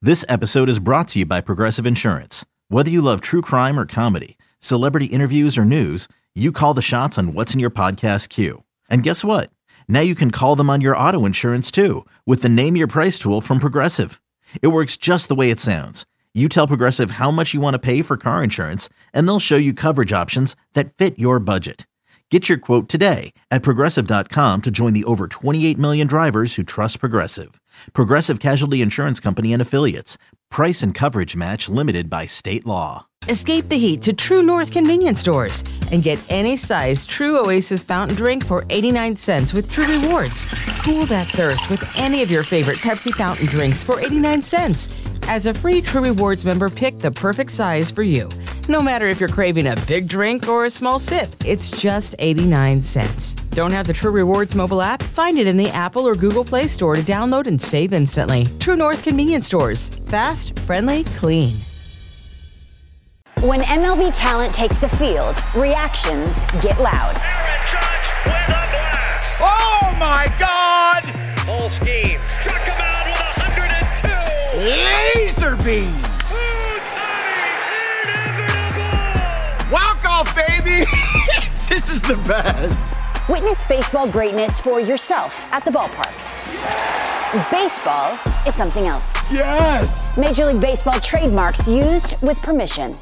This episode is brought to you by Progressive Insurance. Whether you love true crime or comedy, celebrity interviews or news, you call the shots on what's in your podcast queue. And guess what? Now you can call them on your auto insurance too with the Name Your Price tool from Progressive. It works just the way it sounds. You tell Progressive how much you want to pay for car insurance, and they'll show you coverage options that fit your budget. Get your quote today at Progressive.com to join the over 28 million drivers who trust Progressive. Progressive Casualty Insurance Company and Affiliates. Price and coverage match limited by state law. Escape the heat to True North convenience stores and get any size True Oasis fountain drink for 89 cents with True Rewards. Cool that thirst with any of your favorite Pepsi fountain drinks for 89 cents. As a free True Rewards member, pick the perfect size for you. No matter if you're craving a big drink or a small sip, it's just 89 cents. Don't have the True Rewards mobile app? Find it in the Apple or Google Play Store to download and save instantly. True North convenience stores. Fast, friendly, clean. When MLB talent takes the field, reactions get loud. Aaron Judge with a blast. Oh my God! Full scheme. Struck him out with 102. Laser beam. Walk off, baby. This is the best. Witness baseball greatness for yourself at the ballpark. Baseball is something else. Yes. Major League Baseball trademarks used with permission.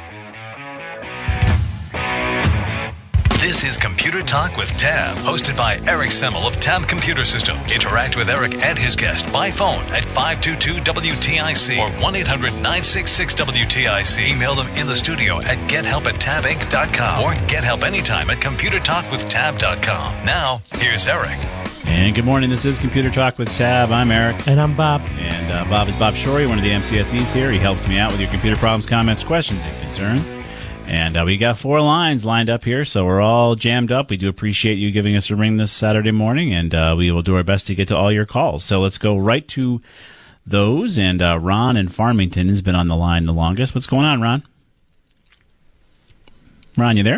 This is Computer Talk with Tab, hosted by Eric Semmel of Tab Computer Systems. Interact with Eric and his guest by phone at 522-WTIC or 1-800-966-WTIC. Email them in the studio at gethelp@tabinc.com or get help anytime at computertalkwithtab.com. Now, here's Eric. And good morning. This is Computer Talk with Tab. I'm Eric. And I'm Bob. And Bob is Bob Shorey, one of the MCSEs here. He helps me out with your computer problems, comments, questions, and concerns. And we got 4 lines lined up here, so we're all jammed up. We do appreciate you giving us a ring this Saturday morning, and we will do our best to get to all your calls. So let's go right to those. And Ron in Farmington has been on the line the longest. What's going on, Ron? Ron, you there?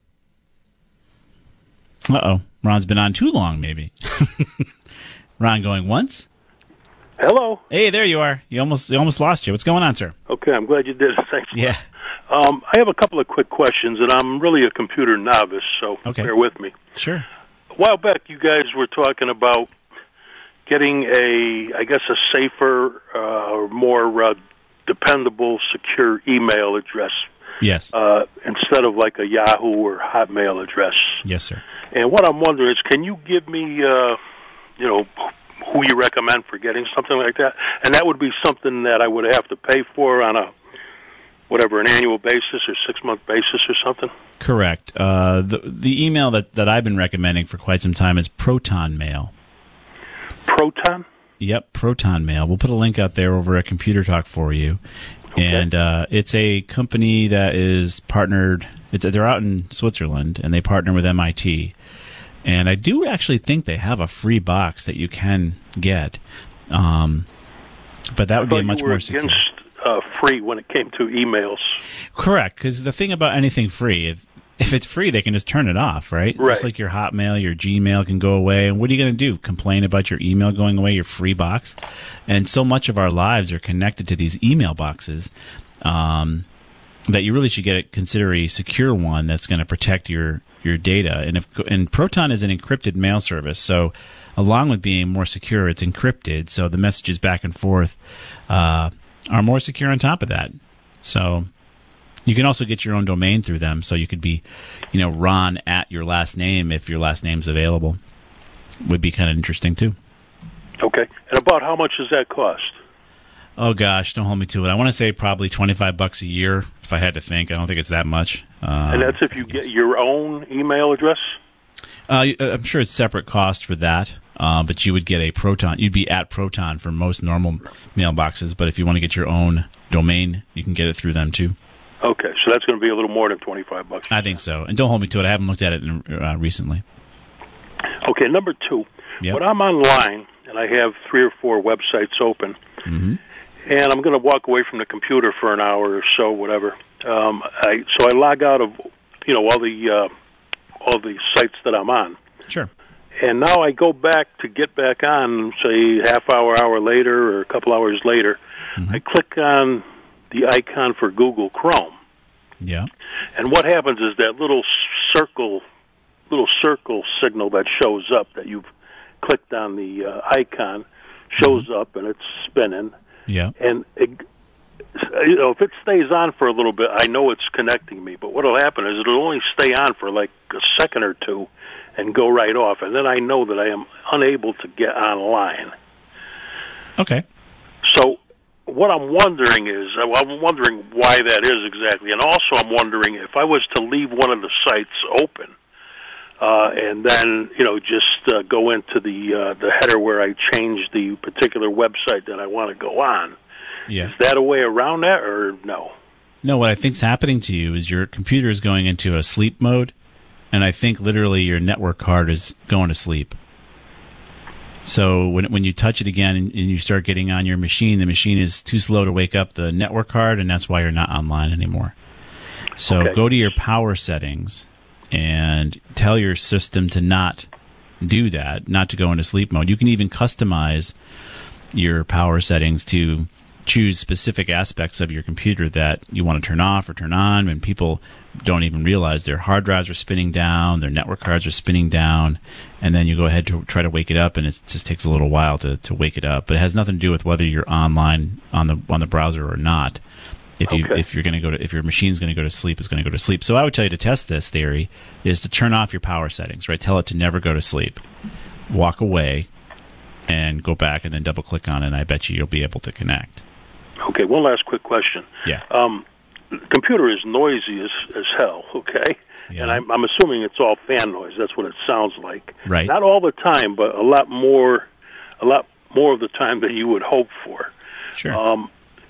Uh-oh. Ron's been on too long, maybe. Ron going once? Hello. Hey, there you are. You almost lost you. What's going on, sir? Okay, I'm glad you did it. Thanks. Yeah. I have a couple of quick questions, and I'm really a computer novice, so bear with me. Sure. A while back, you guys were talking about getting a safer, more dependable, secure email address. Yes. Instead of like a Yahoo or Hotmail address. Yes, sir. And what I'm wondering is, can you give me, who you recommend for getting something like that? And that would be something that I would have to pay for on an annual basis or 6-month basis or something? Correct. The email that I've been recommending for quite some time is Proton Mail. Proton? Yep, Proton Mail. We'll put a link out there over at Computer Talk for you. Okay. And it's a company that is partnered. They're out in Switzerland, and they partner with MIT. And I do actually think they have a free box that you can get. But that would be much more secure. Free when it came to emails. Correct, because the thing about anything free, if it's free, they can just turn it off, right? Just like your Hotmail, your Gmail can go away. And what are you going to do? Complain about your email going away, your free box? And so much of our lives are connected to these email boxes that you really should consider a secure one that's going to protect your data. And Proton is an encrypted mail service, so along with being more secure, it's encrypted, so the messages back and forth are more secure on top of that. So you can also get your own domain through them. So you could be, Ron at your last name if your last name's available. Would be kind of interesting too. Okay. And about how much does that cost? Oh gosh, don't hold me to it. I want to say probably $25 a year if I had to think. I don't think it's that much. And that's if you get your own email address? I'm sure it's separate cost for that. But you would get a Proton. You'd be at Proton for most normal mailboxes. But if you want to get your own domain, you can get it through them too. Okay, so that's going to be a little more than $25. I think so. And don't hold me to it. I haven't looked at it recently. Okay, number 2. Yep. When I'm online and I have 3 or 4 websites open, and I'm going to walk away from the computer for an hour or so, whatever. I log out of all the sites that I'm on. Sure. And now I go back to get back on, say, half hour later, or a couple hours later. I click on the icon for Google Chrome. Yeah. And what happens is that little circle signal that shows up that you've clicked on the icon shows up and it's spinning. Yeah. And if it stays on for a little bit, I know it's connecting me. But what'll happen is it'll only stay on for like a second or two and go right off, and then I know that I am unable to get online. Okay. So what I'm wondering is, I'm wondering why that is exactly, and also I'm wondering if I was to leave one of the sites open, and then just go into the header where I change the particular website that I want to go on. Yeah. Is that a way around that, or no? No, what I think's happening to you is your computer is going into a sleep mode, and I think literally your network card is going to sleep. So when you touch it again and you start getting on your machine, the machine is too slow to wake up the network card, and that's why you're not online anymore. So go to your power settings and tell your system to not do that, not to go into sleep mode. You can even customize your power settings to choose specific aspects of your computer that you want to turn off or turn on, and people don't even realize their hard drives are spinning down, their network cards are spinning down, and then you go ahead to try to wake it up, and it just takes a little while to wake it up. But it has nothing to do with whether you're online on the browser or not. If your machine's going to go to sleep, it's going to go to sleep. So I would tell you to test this theory is to turn off your power settings, right? Tell it to never go to sleep. Walk away and go back and then double click on it, and I bet you'll be able to connect. Okay, one last quick question. Yeah. The computer is noisy as hell, okay? Yeah. And I'm assuming it's all fan noise. That's what it sounds like. Right. Not all the time, but a lot more of the time than you would hope for. Sure.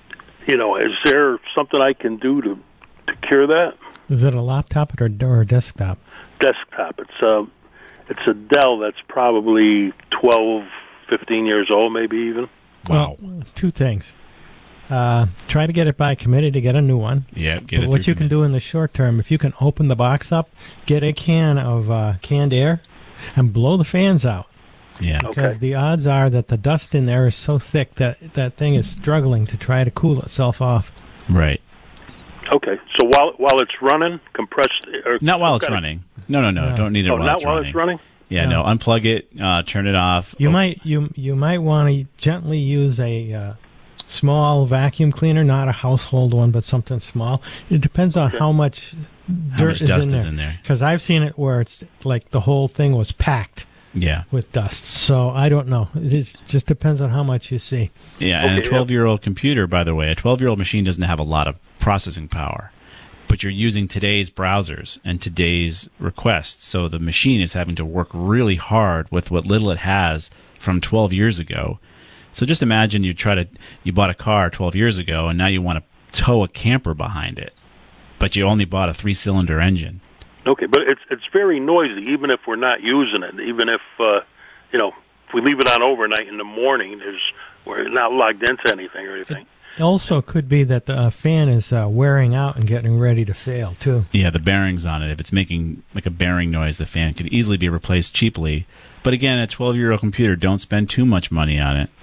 Is there something I can do to cure that? Is it a laptop or a desktop? Desktop. It's a Dell that's probably 12, 15 years old, maybe even. Wow. Well, two things. Try to get it by committee to get a new one. Yeah, get it. What you can do in the short term, if you can open the box up, get a can of canned air, and blow the fans out. Yeah. Because the odds are that the dust in there is so thick that that thing is struggling to try to cool itself off. Right. Okay. So while it's running, compressed air. Not while it's running. No. Don't need it while it's running. Not while it's running? Yeah, no. Unplug it, turn it off. You might want to gently use a small vacuum cleaner, not a household one, but something small. It depends on how much dust is in there. Because I've seen it where it's like the whole thing was packed. Yeah. With dust. So I don't know. It just depends on how much you see. Yeah, and a 12-year-old computer, by the way, a 12-year-old machine doesn't have a lot of processing power. But you're using today's browsers and today's requests. So the machine is having to work really hard with what little it has from 12 years ago. So just imagine you bought a car 12 years ago, and now you want to tow a camper behind it. But you only bought a 3-cylinder engine. Okay, but it's very noisy, even if we're not using it. Even if if we leave it on overnight in the morning, we're not logged into anything or anything. It also could be that the fan is wearing out and getting ready to fail too. Yeah, the bearings on it. If it's making like a bearing noise, the fan could easily be replaced cheaply. But again, a 12-year-old computer, don't spend too much money on it.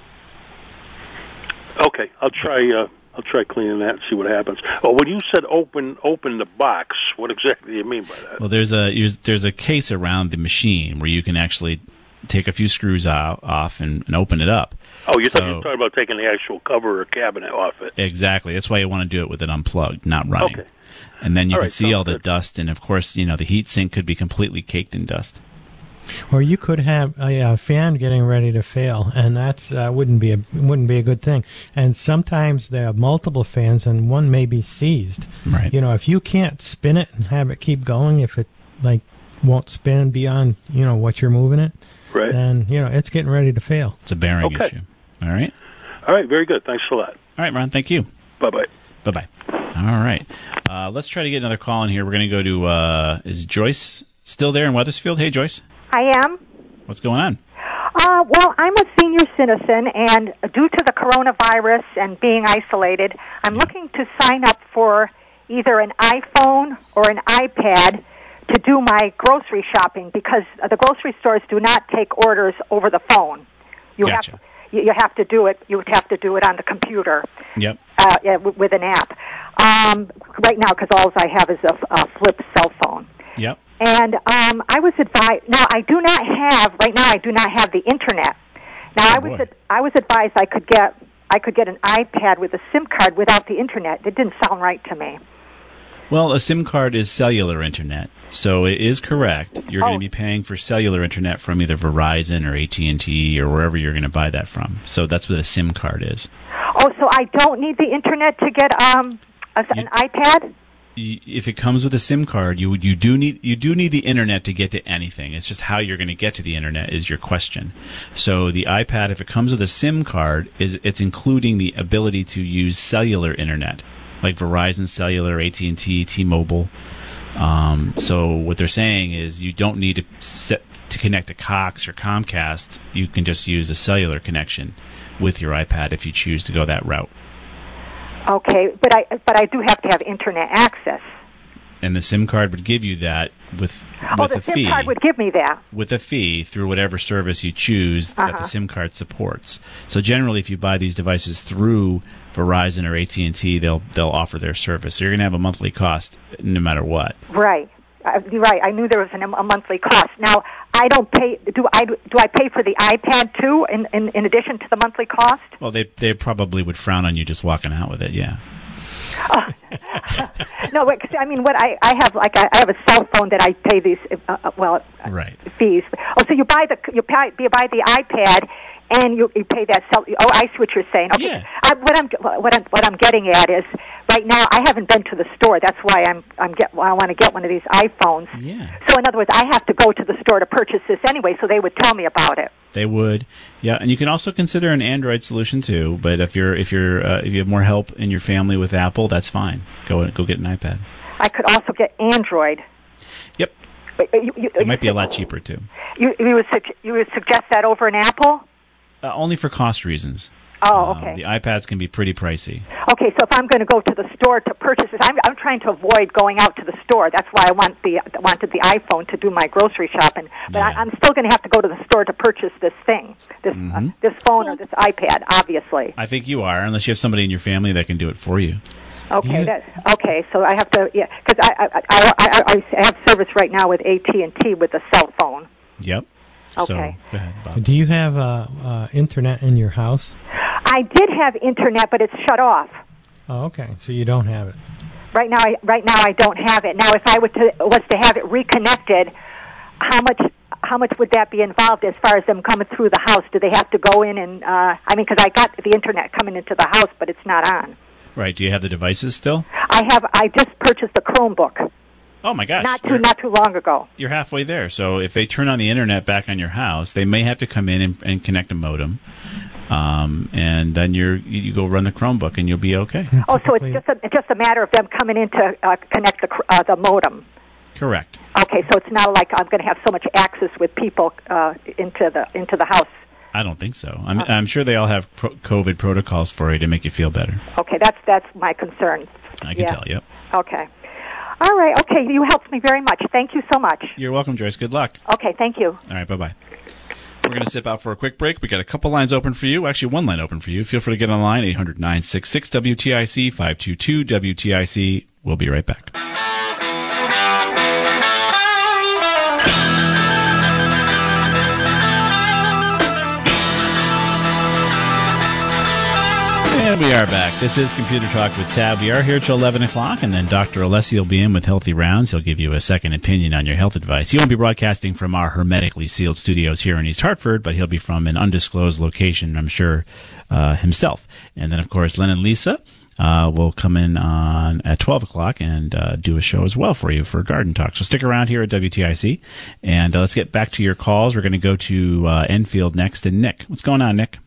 Okay, I'll try cleaning that and see what happens. Oh, when you said open the box, what exactly do you mean by that? Well, there's a case around the machine where you can actually take a few screws off and open it up. Oh, you're talking about taking the actual cover or cabinet off it. Exactly. That's why you want to do it with it unplugged, not running. Okay. And then you can see all the dust, and of course, the heat sink could be completely caked in dust. Or you could have a fan getting ready to fail, and that's wouldn't be a good thing. And sometimes there are multiple fans, and one may be seized. Right. If you can't spin it and have it keep going, if it won't spin beyond what you're moving it, right? Then it's getting ready to fail. It's a bearing issue. All right. All right. Very good. Thanks a lot. All right, Ron. Thank you. Bye-bye. Bye-bye. All right. Let's try to get another call in here. We're going to go to is Joyce still there in Wethersfield? Hey, Joyce. I am. What's going on? Well, I'm a senior citizen, and due to the coronavirus and being isolated, I'm looking to sign up for either an iPhone or an iPad to do my grocery shopping because the grocery stores do not take orders over the phone. You gotcha. you have to do it. You would have to do it on the computer. Yep. With an app. Right now, because all I have is a flip cell phone. Yep. And I was advised. Now I do not have. Right now, I do not have the internet. Now I was advised I could get an iPad with a SIM card without the internet. It didn't sound right to me. Well, a SIM card is cellular internet, so it is correct. You're going to be paying for cellular internet from either Verizon or AT&T or wherever you're going to buy that from. So that's what a SIM card is. Oh, so I don't need the internet to get an iPad? If it comes with a SIM card, you do need the internet to get to anything. It's just how you're going to get to the internet is your question. So the iPad, if it comes with a SIM card, it's including the ability to use cellular internet, like Verizon Cellular, AT&T, T-Mobile. So what they're saying is you don't need to connect to Cox or Comcast. You can just use a cellular connection with your iPad if you choose to go that route. Okay, but I do have to have internet access. And the SIM card would give you that with the a fee. SIM card would give me that. With a fee through whatever service you choose that the SIM card supports. So generally, if you buy these devices through Verizon or AT&T, they'll offer their service. So you're going to have a monthly cost no matter what. Right. You're right. I knew there was a monthly cost. Now, I don't pay. Do I pay for the iPad too, in addition to the monthly cost? Well, they probably would frown on you just walking out with it. Yeah. No, I mean, what I have, like I have a cell phone that I pay these fees. Oh, so you buy the iPad and you pay that cell. Oh, I see what you're saying. Okay. Yeah. What I'm getting at is right now I haven't been to the store. That's why I want to get one of these iPhones. Yeah. So in other words, I have to go to the store to purchase this anyway. So they would tell me about it. They would, yeah, and you can also consider an Android solution too. But if you have more help in your family with Apple, that's fine. Go get an iPad. I could also get Android. Yep. It might be a lot cheaper too. You would suggest that over an Apple? Only for cost reasons. Oh, okay. The iPads can be pretty pricey. Okay, so if I'm going to go to the store to purchase this, I'm trying to avoid going out to the store. That's why I wanted the iPhone to do my grocery shopping. But yeah. I'm still going to have to go to the store to purchase this thing, this phone or this iPad, obviously. I think you are, unless you have somebody in your family that can do it for you. Okay, okay. So I have to, because I have service right now with AT&T with a cell phone. Yep. Okay. So, go ahead, Bob. Do you have internet in your house? I did have internet, but it's shut off. Oh, okay. So you don't have it. Right now I don't have it. Now, if I was to have it reconnected, how much would that be involved as far as them coming through the house? Do they have to go in and because I got the internet coming into the house, but it's not on. Right. Do you have the devices still? I just purchased the Chromebook. Oh my gosh! Not too long ago. You're halfway there. So if they turn on the internet back on your house, they may have to come in and connect a modem, and then you go run the Chromebook and you'll be okay. Oh, so it's just a matter of them coming in to connect the modem. Correct. Okay, so it's not like I'm going to have so much access with people into the house. I don't think so. I'm sure they all have COVID protocols for you to make you feel better. Okay, that's my concern. I can tell. Yep. Okay. All right. Okay, you helped me very much. Thank you so much. You're welcome, Joyce. Good luck. Okay, thank you. All right, bye-bye. We're going to step out for a quick break. We got a couple lines open for you. Actually, one line open for you. Feel free to get online, 800-966-WTIC, 522-WTIC. We'll be right back. And we are back. This is Computer Talk with Tab. We are here till 11 o'clock, and then Dr. Alessi will be in with Healthy Rounds. He'll give you a second opinion on your health advice. He won't be broadcasting from our hermetically sealed studios here in East Hartford, but he'll be from an undisclosed location, I'm sure, himself. And then, of course, Len and Lisa will come in at 12 o'clock and do a show as well for you for Garden Talk. So stick around here at WTIC, and let's get back to your calls. We're going to go to Enfield next, and Nick. What's going on, Nick?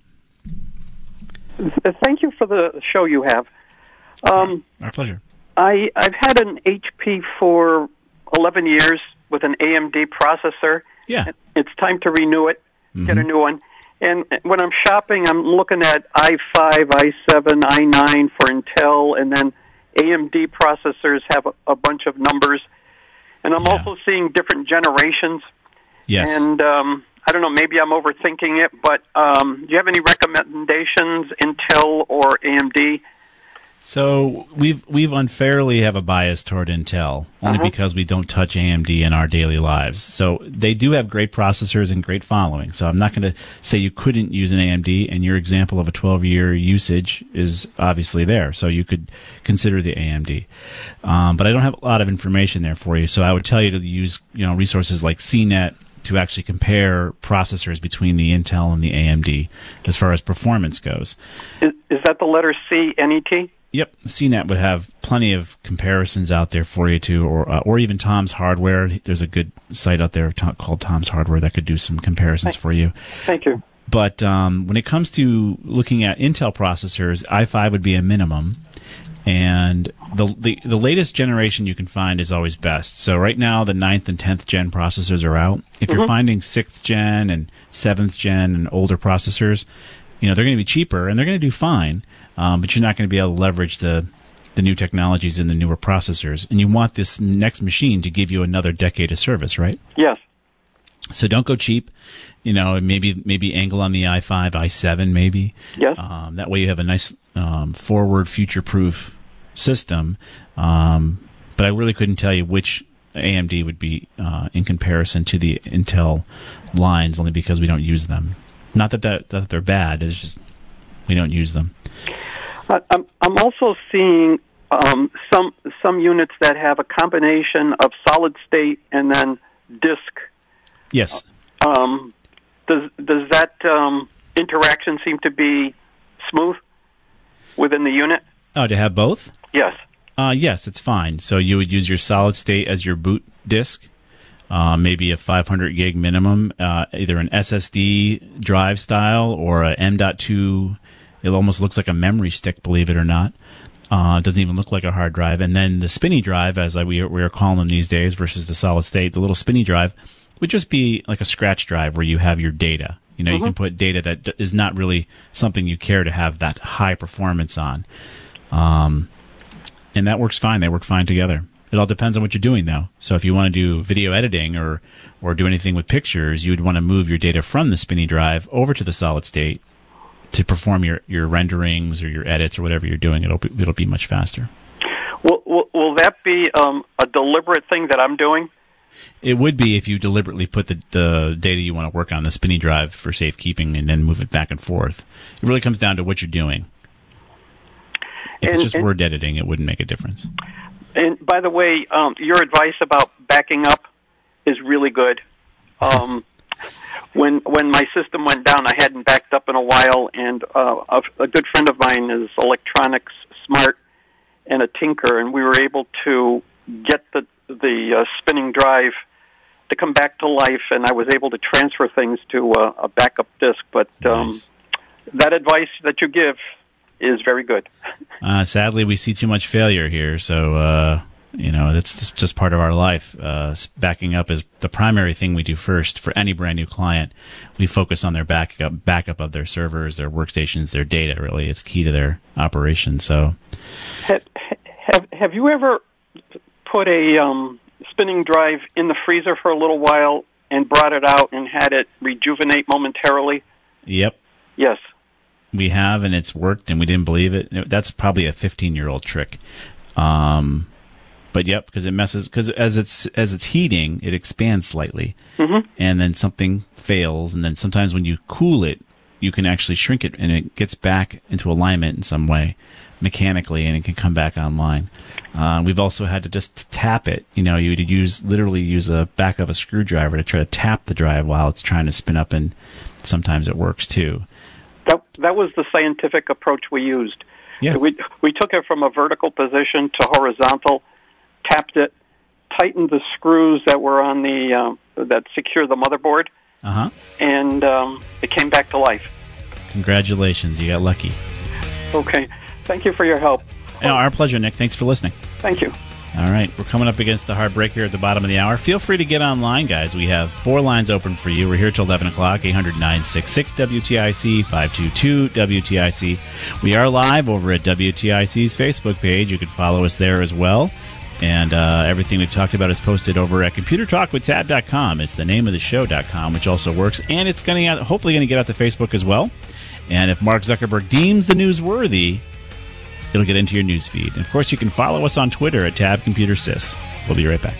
Thank you for the show you have. Our pleasure. I've had an HP for 11 years with an AMD processor. Yeah. It's time to renew it, get a new one. And when I'm shopping, I'm looking at i5, i7, i9 for Intel, and then AMD processors have a bunch of numbers. And I'm also seeing different generations. Yes. And I don't know, maybe I'm overthinking it, but do you have any recommendations, Intel or AMD? So we've unfairly have a bias toward Intel, only because we don't touch AMD in our daily lives. So they do have great processors and great following. So I'm not going to say you couldn't use an AMD, and your example of a 12-year usage is obviously there. So you could consider the AMD. But I don't have a lot of information there for you. So I would tell you to use resources like CNET to actually compare processors between the Intel and the AMD as far as performance goes. Is that the letter C, NET? Yep, CNET would have plenty of comparisons out there for you too, or even Tom's Hardware. There's a good site out there called Tom's Hardware that could do some comparisons for you. Thank you. But when it comes to looking at Intel processors, i5 would be a minimum, and the latest generation you can find is always best. So right now, the 9th and 10th gen processors are out. If you're finding 6th gen and 7th gen and older processors, they're going to be cheaper and they're going to do fine. But you're not going to be able to leverage the new technologies in the newer processors. And you want this next machine to give you another decade of service, right? Yes. So don't go cheap. Maybe angle on the i5, i7 maybe. Yes. That way you have a nice forward, future-proof system. But I really couldn't tell you which AMD would be in comparison to the Intel lines, only because we don't use them. Not that they're bad. It's just we don't use them. I'm also seeing some units that have a combination of solid state and then disk. Yes. Does that interaction seem to be smooth within the unit? Oh, to have both? Yes. Yes, it's fine. So you would use your solid state as your boot disk. Maybe a 500 gig minimum, either an SSD drive style or a M.2. It almost looks like a memory stick, believe it or not. It doesn't even look like a hard drive. And then the spinny drive, as we are calling them these days, versus the solid state, the little spinny drive would just be like a scratch drive where you have your data. You can put data that is not really something you care to have that high performance on. And that works fine. They work fine together. It all depends on what you're doing, though. So if you want to do video editing or do anything with pictures, you would want to move your data from the spinny drive over to the solid state to perform your renderings or your edits or whatever you're doing. It'll be much faster. Will that be a deliberate thing that I'm doing? It would be if you deliberately put the data you want to work on the spinny drive for safekeeping and then move it back and forth. It really comes down to what you're doing. If it's just word editing, it wouldn't make a difference. And by the way, your advice about backing up is really good. When my system went down, I hadn't backed up in a while, and a good friend of mine is electronics smart and a tinker, and we were able to get the spinning drive to come back to life, and I was able to transfer things to a backup disk. But nice. That advice that you give is very good. Sadly, we see too much failure here, so that's just part of our life. Backing up is the primary thing we do first for any brand new client. We focus on their backup of their servers, their workstations, their data. Really, it's key to their operation. So, have you ever put a spinning drive in the freezer for a little while and brought it out and had it rejuvenate momentarily? Yep. Yes. We have, and it's worked, and we didn't believe it. That's probably a 15-year-old trick. But yep, because it messes. Because as it's heating, it expands slightly, and then something fails, and then sometimes when you cool it, you can actually shrink it, and it gets back into alignment in some way, mechanically, and it can come back online. We've also had to just tap it. You would literally use a back of a screwdriver to try to tap the drive while it's trying to spin up, and sometimes it works too. That was the scientific approach we used. Yeah. We took it from a vertical position to horizontal, tapped it, tightened the screws that were on that secure the motherboard, and it came back to life. Congratulations, you got lucky. Okay, thank you for your help. Our pleasure, Nick. Thanks for listening. Thank you. All right, we're coming up against the hard break here at the bottom of the hour. Feel free to get online, guys. We have 4 lines open for you. We're here till 11 o'clock, 800-966-WTIC, 522-WTIC. We are live over at WTIC's Facebook page. You can follow us there as well. And everything we've talked about is posted over at ComputerTalkWithTab.com. It's the name of the show.com, which also works. And it's hopefully going to get out to Facebook as well. And if Mark Zuckerberg deems the news worthy, it'll get into your news feed. And of course, you can follow us on Twitter at TabComputerSys. We'll be right back.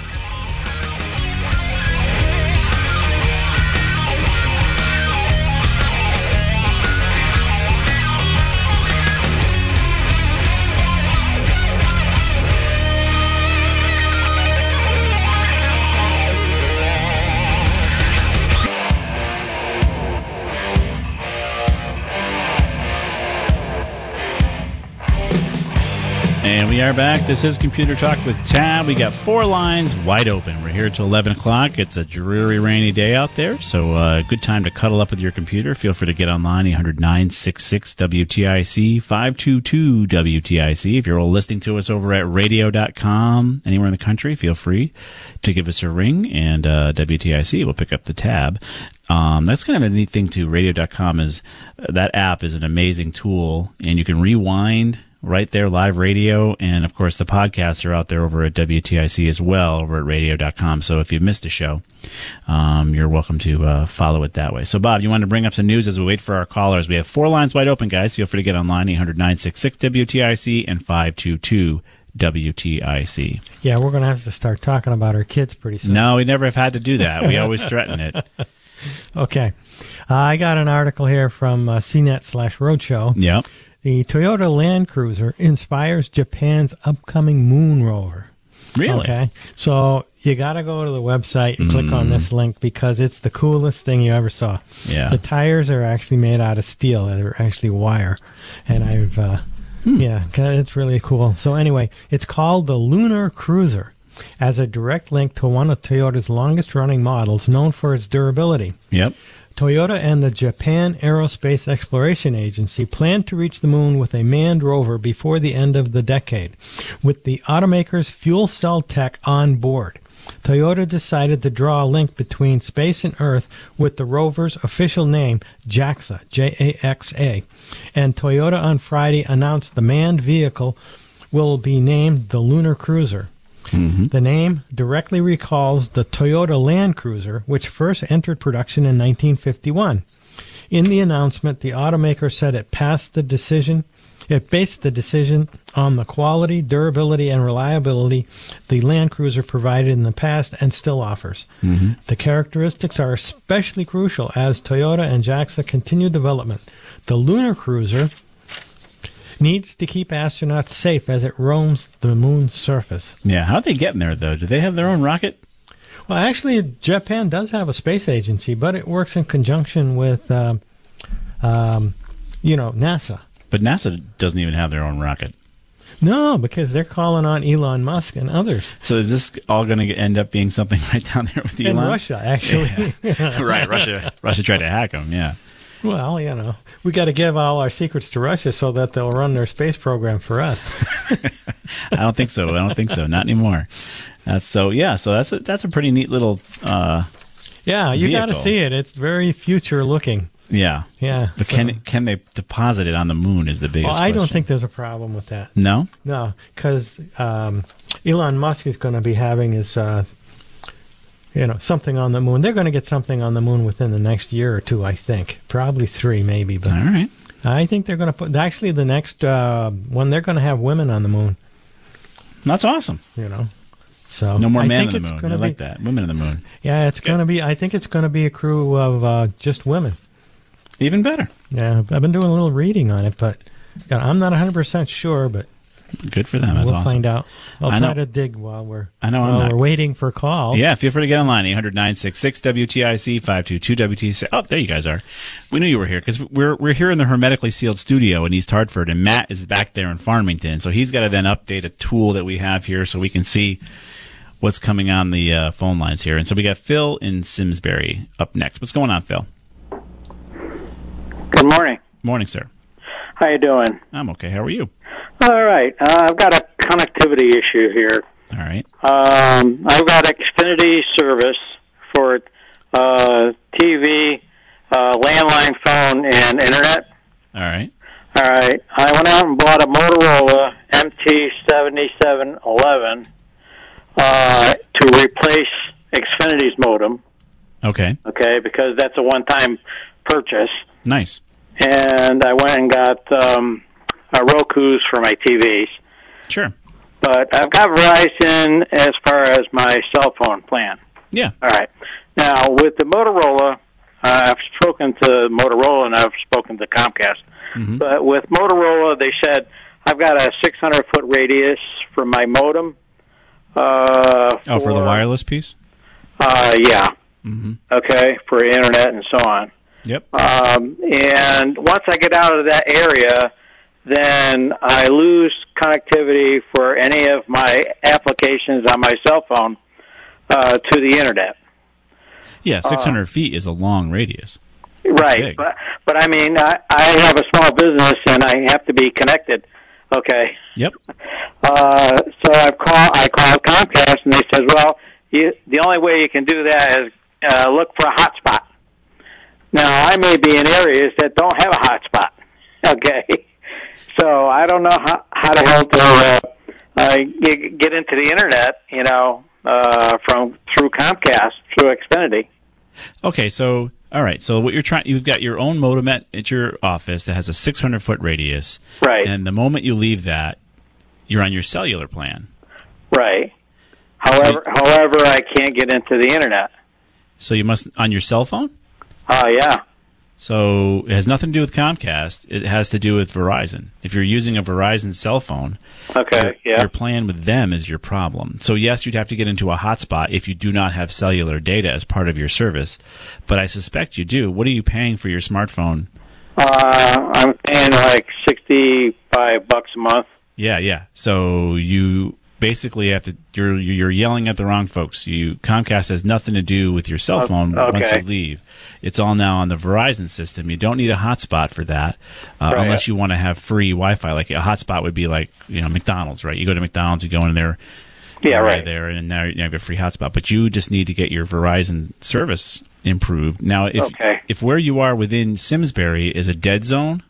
And we are back. This is Computer Talk with Tab. We got 4 lines wide open. We're here till 11 o'clock. It's a dreary, rainy day out there, so good time to cuddle up with your computer. Feel free to get online, 800-966-WTIC, 522-WTIC. If you're all listening to us over at radio.com, anywhere in the country, feel free to give us a ring, and WTIC will pick up the tab. That's kind of a neat thing, too. Radio.com that app is an amazing tool, and you can rewind right there, live radio, and of course the podcasts are out there over at WTIC as well, over at radio.com. So if you've missed a show, you're welcome to follow it that way. So Bob, you wanted to bring up some news as we wait for our callers. We have 4 lines wide open, guys. Feel free to get online, 800-966-WTIC and 522-WTIC. Yeah, we're going to have to start talking about our kids pretty soon. No, we never have had to do that. We always threaten it. Okay. I got an article here from CNET/Roadshow. Yep. The Toyota Land Cruiser inspires Japan's upcoming moon rover. Really? Okay. So you got to go to the website and click on this link because it's the coolest thing you ever saw. Yeah. The tires are actually made out of steel. They're actually wire. And yeah, it's really cool. So anyway, it's called the Lunar Cruiser as a direct link to one of Toyota's longest running models known for its durability. Yep. Toyota and the Japan Aerospace Exploration Agency plan to reach the moon with a manned rover before the end of the decade, with the automaker's fuel cell tech on board. Toyota decided to draw a link between space and Earth with the rover's official name, JAXA, J-A-X-A, and Toyota on Friday announced the manned vehicle will be named the Lunar Cruiser. Mm-hmm. The name directly recalls the Toyota Land Cruiser, which first entered production in 1951. In the announcement, the automaker said it based the decision on the quality, durability, and reliability the Land Cruiser provided in the past and still offers. Mm-hmm. The characteristics are especially crucial as Toyota and JAXA continue development. The Lunar Cruiser needs to keep astronauts safe as it roams the moon's surface. Yeah, how are they getting there, though? Do they have their own rocket? Well, actually, Japan does have a space agency, but it works in conjunction with, NASA. But NASA doesn't even have their own rocket. No, because they're calling on Elon Musk and others. So is this all going to end up being something right down there with Elon? In Russia, actually. Yeah. Right, Russia tried to hack him, yeah. Well, we got to give all our secrets to Russia so that they'll run their space program for us. I don't think so. Not anymore. That's a pretty neat little yeah, you got to see it. It's very future looking. Yeah. Yeah. But can they deposit it on the moon is the biggest question. I don't think there's a problem with that. No? No, because Elon Musk is going to be having his something on the moon. They're going to get something on the moon within the next year or 2, I think. Probably 3, maybe. But all right. I think they're going to put... Actually, the next one, they're going to have women on the moon. That's awesome. So no more man on the moon. I like that. Women on the moon. Yeah, it's going to be... I think it's going to be a crew of just women. Even better. Yeah, I've been doing a little reading on it, but I'm not 100% sure, but... Good for them. That's we'll awesome. Find out. I'll try to dig while we're waiting for calls. Yeah, feel free to get online. 800-966-WTIC, 522-WTIC. Oh, there you guys are. We knew you were here because we're here in the hermetically sealed studio in East Hartford, and Matt is back there in Farmington. So he's got to then update a tool that we have here so we can see what's coming on the phone lines here. And so we got Phil in Simsbury up next. What's going on, Phil? Good morning. Morning, sir. How you doing? I'm okay. How are you? All right. I've got a connectivity issue here. All right. I've got Xfinity service for TV, landline phone, and internet. All right. All right. I went out and bought a Motorola MT7711 to replace Xfinity's modem. Okay. Okay, because that's a one-time purchase. Nice. And I went and got Rokus for my TVs. Sure. But I've got Verizon as far as my cell phone plan. Yeah. All right. Now, with the Motorola, I've spoken to Motorola and I've spoken to Comcast. Mm-hmm. But with Motorola, they said I've got a 600-foot radius for my modem. For the wireless piece? Yeah. Mm-hmm. Okay, for internet and so on. Yep. And once I get out of that area, then I lose connectivity for any of my applications on my cell phone to the internet. Yeah, 600 feet is a long radius. Right, but I mean, I have a small business and I have to be connected. Okay. Yep. So I called Comcast and they said, well, the only way you can do that is look for a hotspot. Now, I may be in areas that don't have a hotspot. Okay. So I don't know how the hell to get into the internet, through Comcast, through Xfinity. Okay, so all right. So what you've got your own modem at your office that has a 600-foot radius. Right. And the moment you leave that, you're on your cellular plan. Right. However, I can't get into the internet. So you must on your cell phone? Yeah. So it has nothing to do with Comcast. It has to do with Verizon. If you're using a Verizon cell phone, your plan with them is your problem. So yes, you'd have to get into a hotspot if you do not have cellular data as part of your service. But I suspect you do. What are you paying for your smartphone? I'm paying like $65 a month. Yeah. So you basically have to. You're yelling at the wrong folks. Comcast has nothing to do with your cell phone once you leave. It's all now on the Verizon system. You don't need a hotspot for that, unless you want to have free Wi-Fi. Like a hotspot would be like McDonald's, right? You go to McDonald's, you go in there, there, and now you have a free hotspot. But you just need to get your Verizon service improved. Now, if where you are within Simsbury is a dead zone.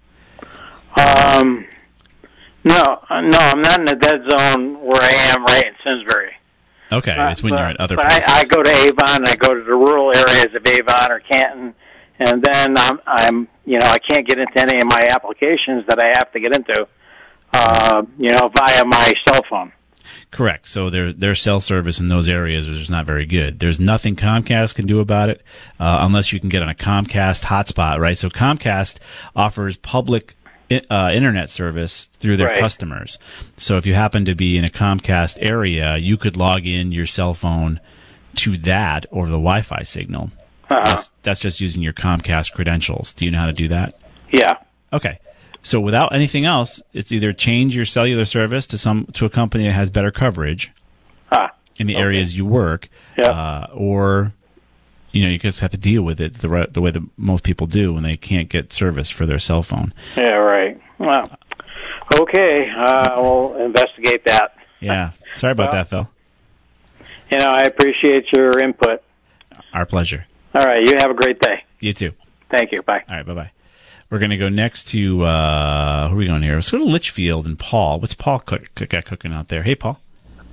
No, I'm not in the dead zone where I am right in Simsbury. Okay, it's when you're at other places. I go to Avon, I go to the rural areas of Avon or Canton, and then I'm I can't get into any of my applications that I have to get into, via my cell phone. Correct. So their cell service in those areas is not very good. There's nothing Comcast can do about it unless you can get on a Comcast hotspot, right? So Comcast offers public internet service through their customers. So if you happen to be in a Comcast area, you could log in your cell phone to that over the Wi-Fi signal. That's just using your Comcast credentials. Do you know how to do that? Yeah. Okay. So without anything else, it's either change your cellular service to a company that has better coverage in the areas you work, or you just have to deal with it the way that most people do when they can't get service for their cell phone. Yeah, right. Well, okay. We'll investigate that. Yeah. Sorry about that, Phil. I appreciate your input. Our pleasure. All right. You have a great day. You too. Thank you. Bye. All right. Bye-bye. We're going to go next to, who are we going here? Let's go to Litchfield and Paul. What's Paul got cooking out there? Hey, Paul.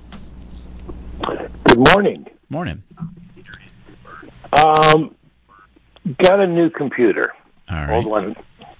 Good morning. Morning. Got a new computer. All right. Old one.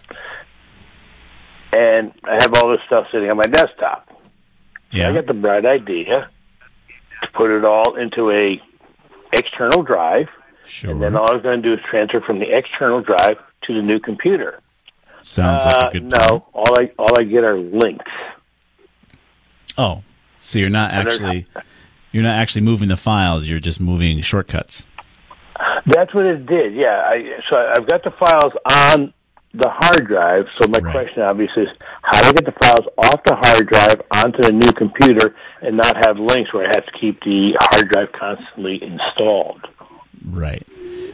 And I have all this stuff sitting on my desktop. Yeah. I got the bright idea to put it all into a external drive. Sure. And then all I was going to do is transfer from the external drive to the new computer. Sounds like a good plan. No, all I get are links. Oh, so you're not actually moving the files. You're just moving shortcuts. That's what it did. Yeah. So I've got the files on the hard drive. So my question obviously is, how do I get the files off the hard drive onto the new computer and not have links where I have to keep the hard drive constantly installed? Right.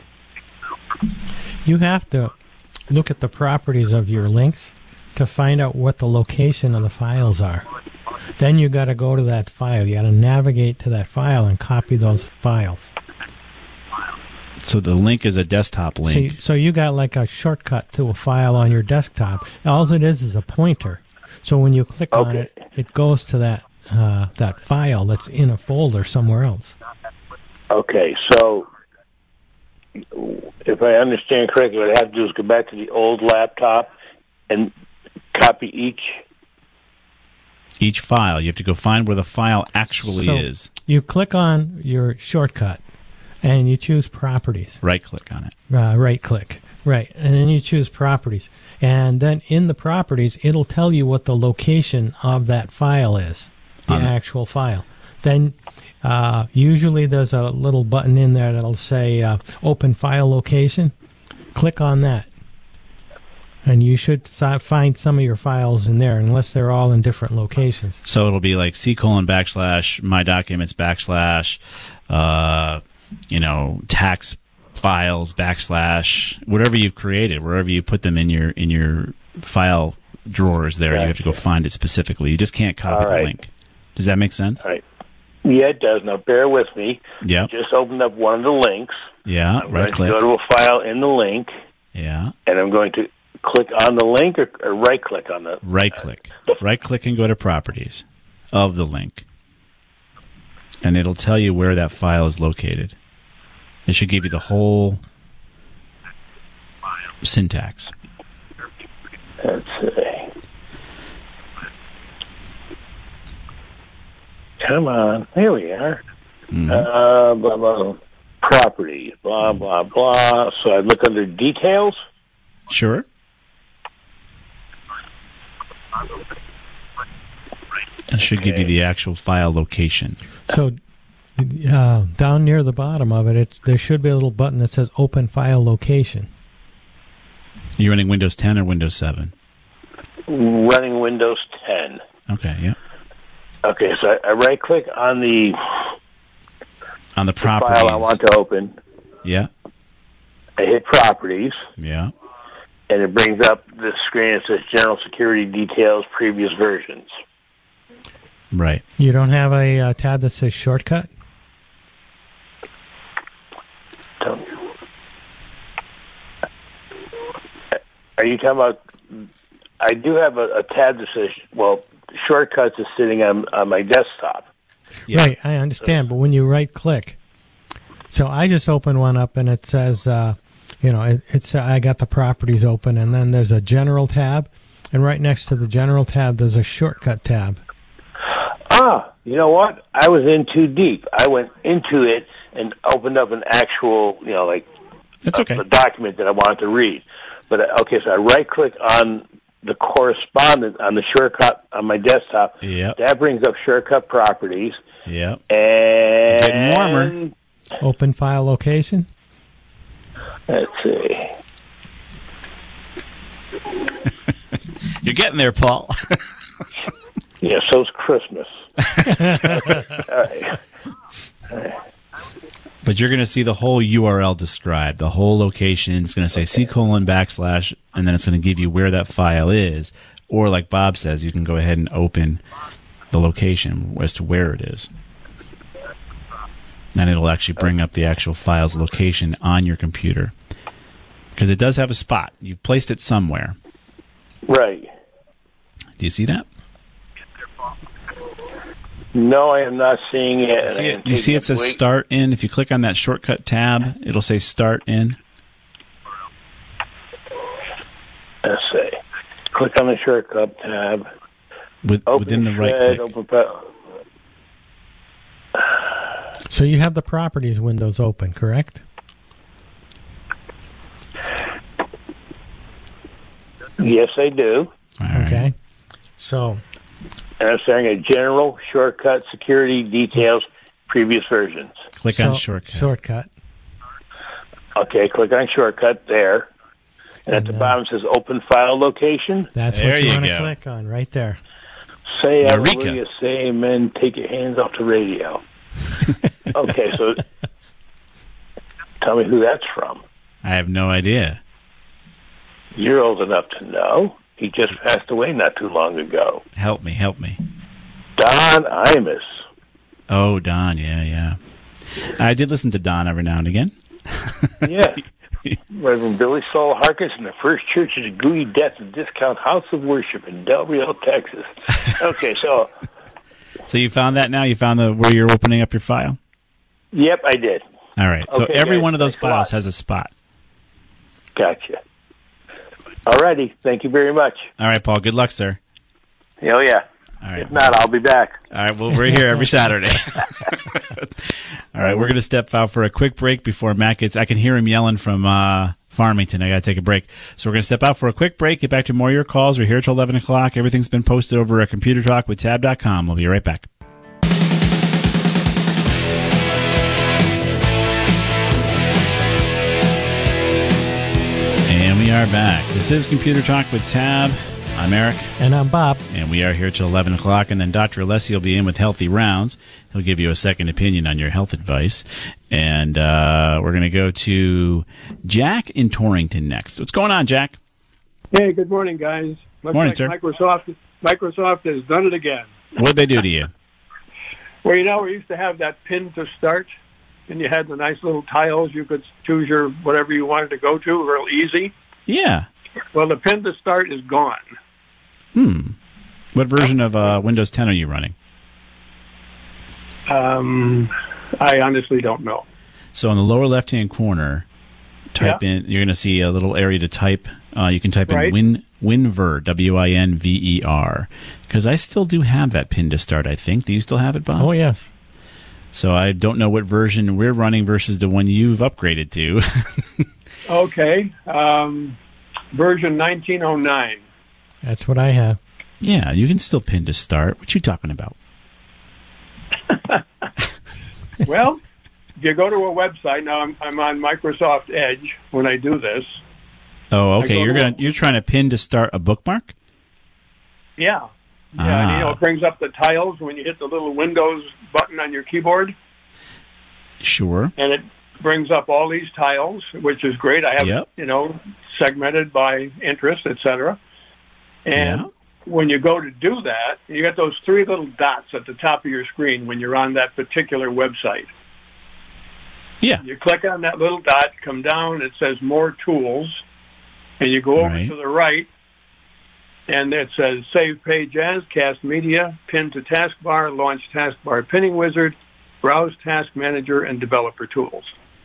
You have to look at the properties of your links to find out what the location of the files are. Then you got to go to that file. You got to navigate to that file and copy those files. So the link is a desktop link. So you got like a shortcut to a file on your desktop. All it is a pointer. So when you click on it, it goes to that file that's in a folder somewhere else. Okay, so if I understand correctly, what I have to do is go back to the old laptop and copy each file. You have to go find where the file actually is. You click on your shortcut, and you choose Properties. Right-click on it. Right-click. Right, and then you choose Properties. And then in the Properties, it'll tell you what the location of that file is, the actual file. Then usually there's a little button in there that'll say Open File Location. Click on that. And you should find some of your files in there, unless they're all in different locations. So it'll be like /my documents / tax files / whatever you've created, wherever you put them in your file drawers there. Gotcha. You have to go find it specifically. You just can't copy the link. Does that make sense? All right. Yeah, it does. Now bear with me. Yeah. Just opened up one of the links. Yeah. Right click. Go to a file in the link. Yeah. And I'm going to click on the link or right click on the right click. Right click and go to Properties of the link. And it'll tell you where that file is located. It should give you the whole syntax. Let's see. Come on. Here we are. Blah, blah, properties, blah, blah, blah. So I look under details? Sure. It should give you the actual file location. So down near the bottom of it, there should be a little button that says Open File Location. You're running Windows 10 or Windows 7? Running Windows 10. Okay, yeah. Okay, so I right-click on the properties. file I want to open. Yeah. I hit Properties. Yeah. And it brings up this screen that says General Security Details, Previous Versions. Right. You don't have a tab that says Shortcut? Are you talking about... I do have a tab that says, Shortcuts is sitting on my desktop. Yeah. Right, I understand, but when you right-click... So I just opened one up, and it says... it's I got the Properties open, and then there's a General tab, and right next to the General tab, there's a Shortcut tab. You know what? I was in too deep. I went into it and opened up an actual, That's okay. a document that I wanted to read. But so I right-click on the correspondent on the shortcut on my desktop. Yep. That brings up Shortcut Properties. Yep. And getting warmer. Open File Location. Let's see. You're getting there, Paul. Yeah, so's Christmas. All right. But you're going to see the whole URL described. The whole location is going to say // and then it's going to give you where that file is. Or like Bob says, you can go ahead and open the location as to where it is. And it'll actually bring up the actual file's location on your computer. Because it does have a spot. You've placed it somewhere. Right. Do you see that? No, I am not seeing it. You see it says Start In? If you click on that Shortcut tab, it'll say Start In. Let's see. Click on the Shortcut tab. Within the right click. So you have the Properties windows open, correct? Yes, I do. Okay. So... And I'm saying a General, Shortcut, Security, Details, Previous Versions. Click on Shortcut. Okay, click on Shortcut there. And at the bottom it says Open File Location. That's what you want to click on, right there. Say hallelujah, say amen, take your hands off the radio. Okay, so tell me who that's from. I have no idea. You're old enough to know. He just passed away not too long ago. Help me. Don Imus. Oh, Don, yeah. I did listen to Don every now and again. Yeah. Reverend Billy Saul Harkins in the First Church of the Gooey Death and Discount House of Worship in Del Rio, Texas. Okay, so... So you found that now? You found where you're opening up your file? Yep, I did. All right. So every one of those files has a spot. Gotcha. All righty. Thank you very much. All right, Paul. Good luck, sir. Oh, yeah. All right. If not, I'll be back. All right. Well, we're here every Saturday. All right. We're going to step out for a quick break before Matt gets... I can hear him yelling from Farmington. I got to take a break. So we're going to step out for a quick break, get back to more of your calls. We're here till 11 o'clock. Everything's been posted over at ComputerTalkWithTab.com. We'll be right back. And we are back. This is Computer Talk with Tab. I'm Eric. And I'm Bob. And we are here till 11 o'clock. And then Dr. Alessi will be in with Healthy Rounds. He'll give you a second opinion on your health advice. And we're going to go to Jack in Torrington next. What's going on, Jack? Hey, good morning, guys. Morning, sir. Microsoft has done it again. What'd they do to you? Well, we used to have that pin to start, and you had the nice little tiles. You could choose your whatever you wanted to go to real easy. Yeah. Well, the pin to start is gone. What version of Windows 10 are you running? I honestly don't know. So in the lower left-hand corner, type in. You're going to see a little area to type. You can type in WinVer, WINVER, because I still do have that pin to start. I think. Do you still have it, Bob? Oh yes. So I don't know what version we're running versus the one you've upgraded to. Okay, version 1909. That's what I have. Yeah, you can still pin to start. What you talking about? Well, you go to a website. Now I'm on Microsoft Edge when I do this. Oh, okay. You're trying to pin to start a bookmark? Yeah. Yeah, and, it brings up the tiles when you hit the little Windows button on your keyboard. Sure. And it brings up all these tiles, which is great. I have, segmented by interest, etc. And when you go to do that, you get those three little dots at the top of your screen when you're on that particular website. Yeah. You click on that little dot, come down, it says More Tools, and you go over to the right, and it says Save Page As, Cast Media, Pin to Taskbar, Launch Taskbar Pinning Wizard, Browse Task Manager, and Developer Tools.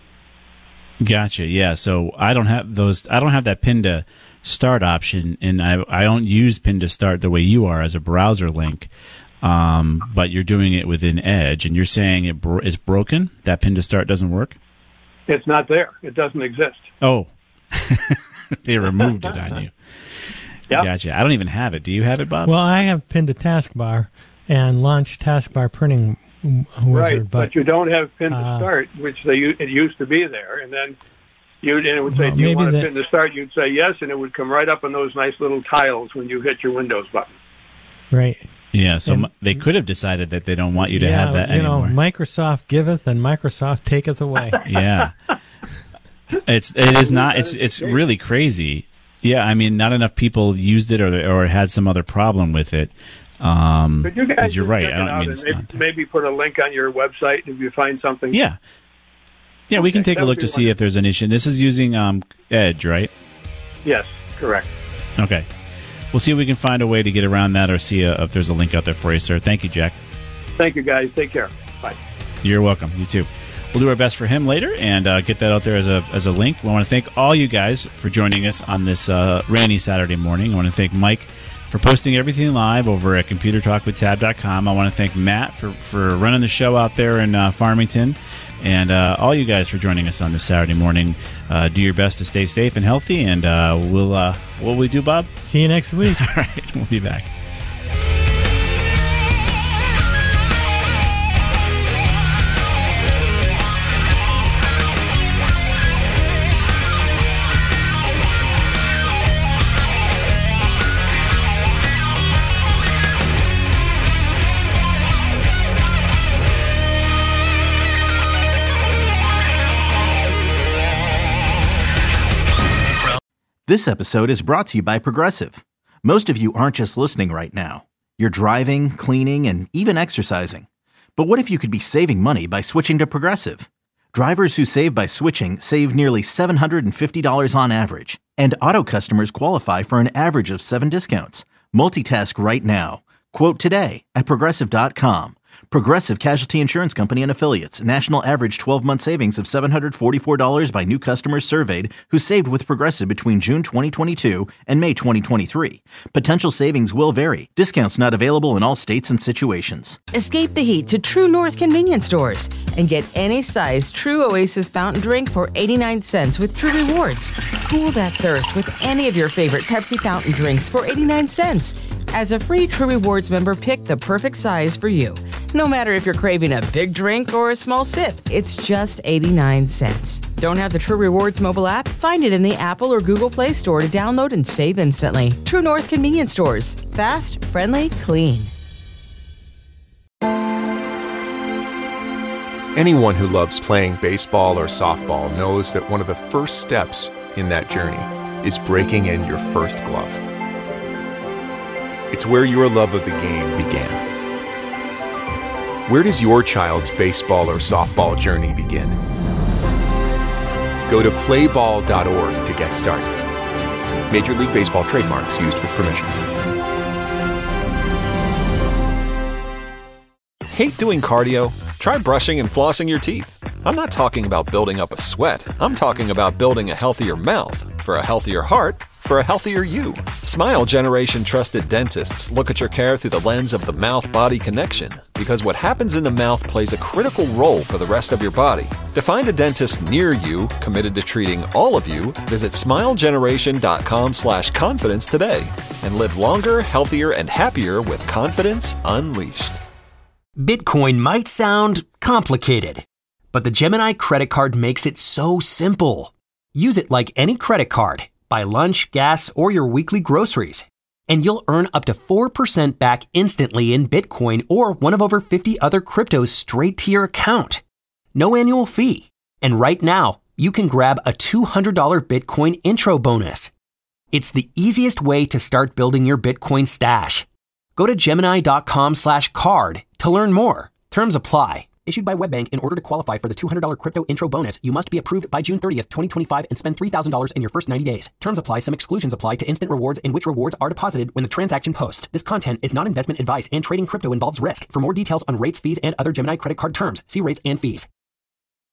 Gotcha. Yeah. So I don't have those. I don't have that pin to start option, and I don't use pin to start the way you are as a browser link. But you're doing it within Edge, and you're saying it's broken. That pin to start doesn't work. It's not there. It doesn't exist. Oh, they removed it on you. Yeah. Gotcha. I don't even have it. Do you have it, Bob? Well, I have pin to taskbar and launch taskbar printing wizard, right, but you don't have pin to start, which it used to be there, and then it would say, "Do you want a pin to start?" You'd say yes, and it would come right up on those nice little tiles when you hit your Windows button. Right. Yeah. So they could have decided that they don't want you to have that anymore. Microsoft giveth and Microsoft taketh away. Yeah. It is not. It's really crazy. Yeah, I mean, not enough people used it or had some other problem with it. But you guys, you're right. I don't mean it's not maybe put a link on your website if you find something. Yeah. Yeah, we can take a look to see if there's an issue. This is using Edge, right? Yes, correct. Okay. We'll see if we can find a way to get around that or see if there's a link out there for you, sir. Thank you, Jack. Thank you, guys. Take care. Bye. You're welcome. You too. We'll do our best for him later and get that out there as a link. We want to thank all you guys for joining us on this rainy Saturday morning. I want to thank Mike for posting everything live over at ComputerTalkWithTab.com. I want to thank Matt for running the show out there in Farmington. And all you guys for joining us on this Saturday morning. Do your best to stay safe and healthy. And what will we do, Bob? See you next week. All right. We'll be back. This episode is brought to you by Progressive. Most of you aren't just listening right now. You're driving, cleaning, and even exercising. But what if you could be saving money by switching to Progressive? Drivers who save by switching save nearly $750 on average. And auto customers qualify for an average of 7 discounts. Multitask right now. Quote today at Progressive.com. Progressive Casualty Insurance Company and Affiliates. National average 12-month savings of $744 by new customers surveyed who saved with Progressive between June 2022 and May 2023. Potential savings will vary. Discounts not available in all states and situations. Escape the heat to True North convenience stores and get any size True Oasis fountain drink for 89 cents with True Rewards. Cool that thirst with any of your favorite Pepsi fountain drinks for 89 cents. As a free True Rewards member, pick the perfect size for you. No matter if you're craving a big drink or a small sip, it's just 89 cents. Don't have the True Rewards mobile app? Find it in the Apple or Google Play Store to download and save instantly. True North convenience stores. Fast, friendly, clean. Anyone who loves playing baseball or softball knows that one of the first steps in that journey is breaking in your first glove. It's where your love of the game began. Where does your child's baseball or softball journey begin? Go to playball.org to get started. Major League Baseball trademarks used with permission. Hate doing cardio? Try brushing and flossing your teeth. I'm not talking about building up a sweat. I'm talking about building a healthier mouth for a healthier heart for a healthier you. Smile Generation trusted dentists look at your care through the lens of the mouth-body connection, because what happens in the mouth plays a critical role for the rest of your body. To find a dentist near you committed to treating all of you, visit smilegeneration.com/confidence today and live longer, healthier, and happier with confidence unleashed. Bitcoin might sound complicated, but the Gemini credit card makes it so simple. Use it like any credit card. Buy lunch, gas, or your weekly groceries, and you'll earn up to 4% back instantly in Bitcoin or one of over 50 other cryptos straight to your account. No annual fee. And right now, you can grab a $200 Bitcoin intro bonus. It's the easiest way to start building your Bitcoin stash. Go to Gemini.com/card to learn more. Terms apply. Issued by WebBank. In order to qualify for the $200 crypto intro bonus, you must be approved by June 30th, 2025 and spend $3,000 in your first 90 days. Terms apply. Some exclusions apply to instant rewards in which rewards are deposited when the transaction posts. This content is not investment advice and trading crypto involves risk. For more details on rates, fees, and other Gemini credit card terms, see rates and fees.